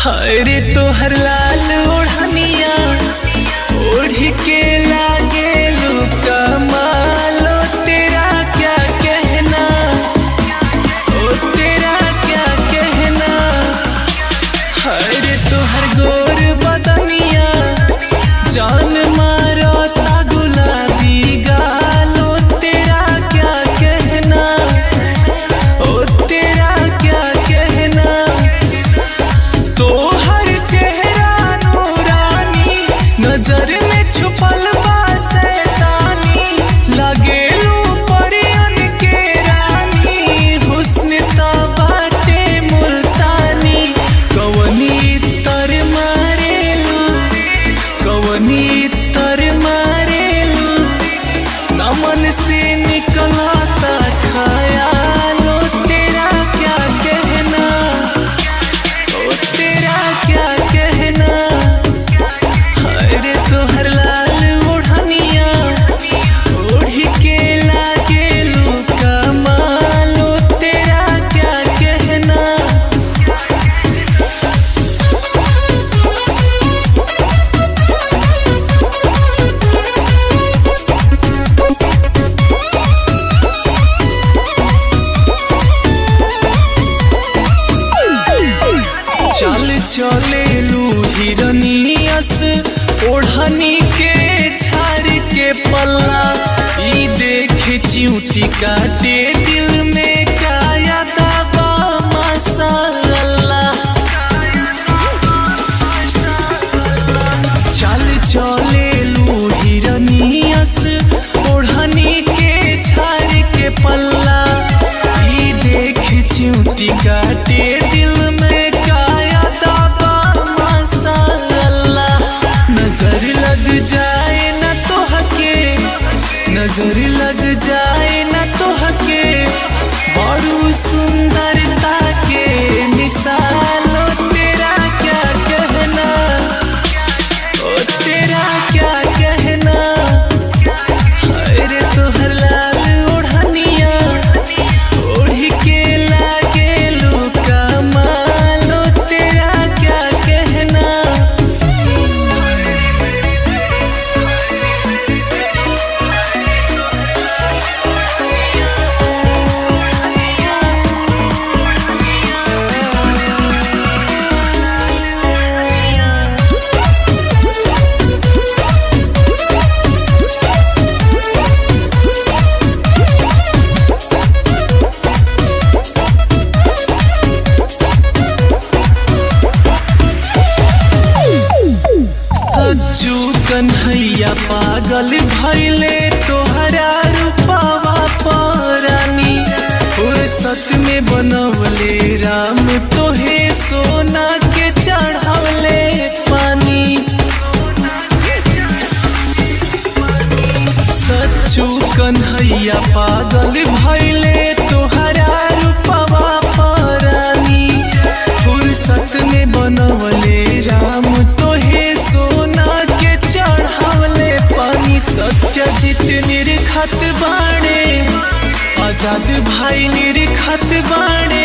हरे तोहर लाल ओढ़निया ओढ़ के लागे लुका मालो तेरा क्या कहना, ओ तेरा क्या कहना। हरे तोहर गोर बदनिया जान मारो ता गुलाबी गालो तेरा क्या कहना, ओ तेरा क्या कहना। तो हर चेहरा नूरानी नजर में छुपल बा शैतानी, लागेलू परियन के रानी हुस्न ता बाटे मुल्तानी। कवनी तर मारेलू, कवनी तर मारेलू, नमन से निकलाता खयालो तेरा क्या कहना, ओ तेरा क्या कहना। हरे तोहर लाल ओढ़निया ओढ़ के लागे लुका मालो तेरा क्या कहना। चल चलेलू हिरनियस ओढ़नी के झाड़ के पल्ला, ई देख चिऊटी काटे दिल में काया दावा माशाअल्लाह। चल चलेलू हिरनियस ओढ़नी के झाड़ के पल्ला, ई देख चिऊटी काटे दिल में काया दावा माशाअल्लाह। नजर लग जाए न तो हके, नजर लग जाए न तो हके, बड़ू सुंदरता के मिसालो तेरा क्या कहना, ओ तेरा क्या कहना। हरे तोहर लाल ओढ़निया ओढ़ के लागे लुका मालो तेरा क्या कहना। सज्जू कन्हैया पागल भैले तोहरा रूपावा परानी, फुर्सत में बनवले राम तोहे सोना के चढ़ावले पानी। सज्जू कन्हैया पागल भैले तोहरा रूपावा परानी, फुर्सत में बनवले राम तोहे सोना के चढ़ावले पानी। सत्यजीत निरखत बाणे, आजाद भाई निरखत बाणे,